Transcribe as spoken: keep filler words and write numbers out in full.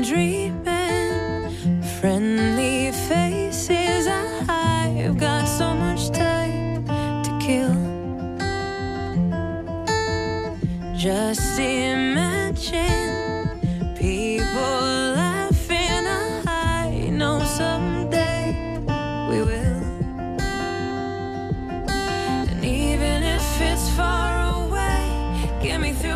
dreaming. Friendly faces, I've got so much time to kill. Just imagine people laughing. I know someday we will. And even if it's far away, get me through